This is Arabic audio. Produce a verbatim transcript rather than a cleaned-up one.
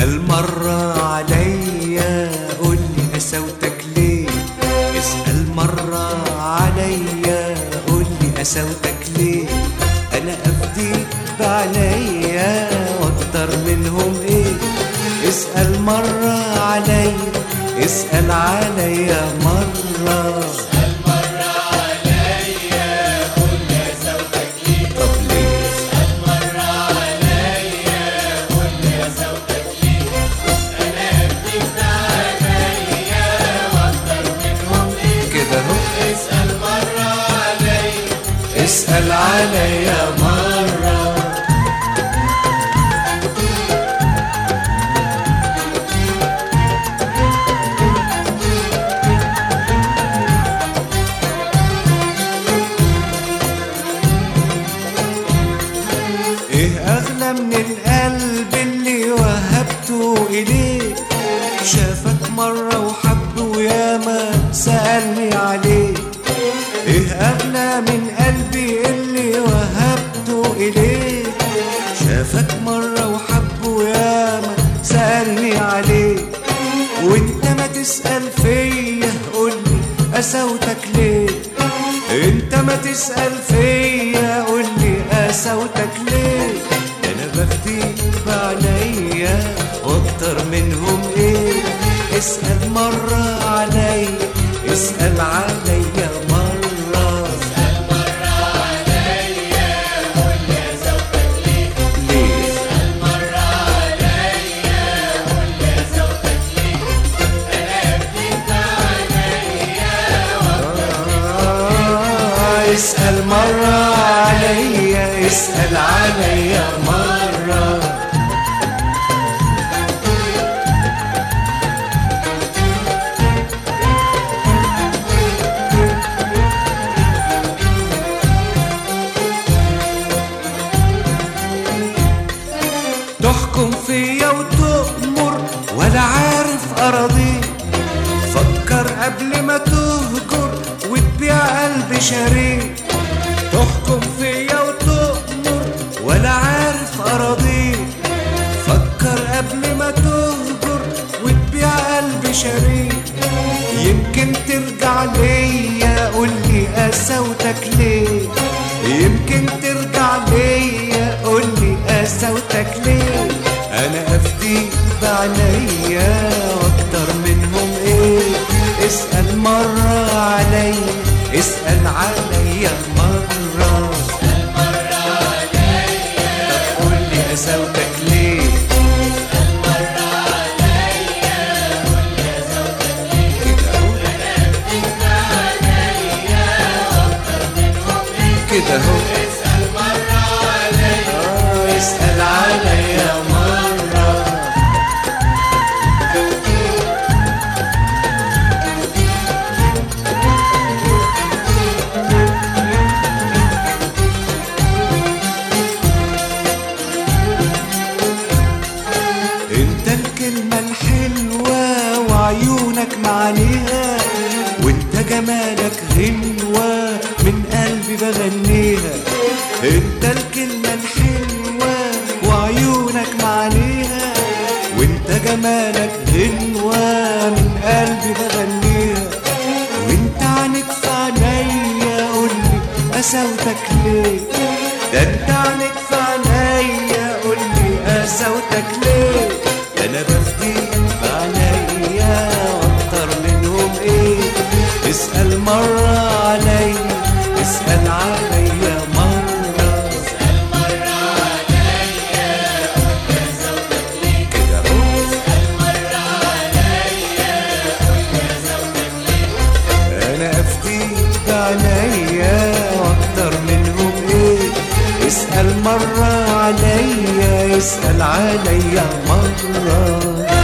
اسأل مرة عليا قولي قساوتك ليه، اسأل مرة عليا قولي قساوتك ليه. انا افديك بعينيا واكتر منهم ايه. اسأل مرة عليا، اسأل عليا مرة. اسأل مرة عليا قولي قساوتك ليه. طب ليه؟ اسأل مرة عليا قولي قساوتك ليه. انا افديك بعينيا واكتر منهم ايه. كده اهو. اسأل مرة عليا، اسأل عليا مرة. ايه اغلى من القلب اللي وهبته اليك، شافك مرة وحب وياما سألني عليك. ايه اغلى من قلبي اللي وهبته اليك، شافك مرة وحب وياما سألني عليك. وانت ما تسأل فيا قولي قساوتك ليه، انت ما تسأل فيا قولي قساوتك ليه. انا بفديك بعينيا واكتر منهم ايه. اسأل مرة عليا، اسأل عليا مرة. اسأل مرة عليا قولي قساوتك ليه. ليه؟ اسأل مرة عليا قولي قساوتك ليه. انا افديك بعينيا آه، اسأل مرة عليا، اسأل عليا مرة. تحكم فيا وتؤمر ولا عارف أراضيك، فكر قبل ما تهجر وتبيع قلب شريك. تحكم فيا وتؤمر ولا عارف أراضيك، فكر قبل ما تهجر وتبيع قلب شريك. يمكن ترجع ليا قولي قساوتك ليه، يمكن ترجع ليا قولي قساوتك ليه. انا افديك بعينيا واكتر منهم ايه. اسأل مرة عليا، اسأل عليا مرة. اسأل مرة عليا طب قولي قساوتك ليه. اسأل مرة عليا قولي قساوتك ليه. كده اهو. انا افديك بعينيا واكتر منهم ايه. كده اهو. اسأل مرة عليا، آه، اسأل عليا مرة. انت الكلمة الحلوة وعيونك معانيها، وانت جمالك غنوة من قلبي بغنيها. انت الكلمة الحلوة وعيونك معانيها، وانت جمالك غنوة من قلبي بغنيها. وانت عنك في عينيا قولي قساوتك ليه، ده انت عنك في عينيا قولي قساوتك ليه. ده انا بفديك بعينيا واكتر منهم ايه. اسأل مرة عليا، اسأل عليا مرة. اسأل مرة عليا قولي قساوتك ليه. كده اهو. اسأل مرة عليا قولي قساوتك ليه. انا افديك بعينيا واكتر منهم ايه. اسأل مرة عليا، اسأل عليا مرة.